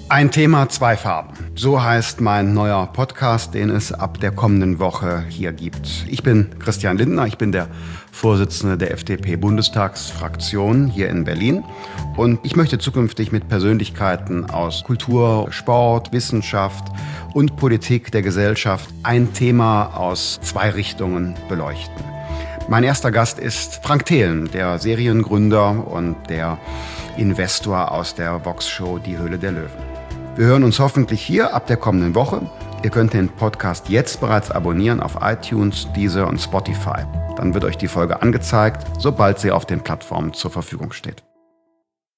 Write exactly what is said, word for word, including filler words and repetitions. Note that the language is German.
Ein Thema, zwei Farben. So heißt mein neuer Podcast, den es ab der kommenden Woche hier gibt. Ich bin Christian Lindner, ich bin der Vorsitzende der F D P-Bundestagsfraktion hier in Berlin. Und ich möchte zukünftig mit Persönlichkeiten aus Kultur, Sport, Wissenschaft und Politik der Gesellschaft ein Thema aus zwei Richtungen beleuchten. Mein erster Gast ist Frank Thelen, der Seriengründer und der Investor aus der Vox-Show Die Höhle der Löwen. Wir hören uns hoffentlich hier ab der kommenden Woche. Ihr könnt den Podcast jetzt bereits abonnieren auf iTunes, Deezer und Spotify. Dann wird euch die Folge angezeigt, sobald sie auf den Plattformen zur Verfügung steht.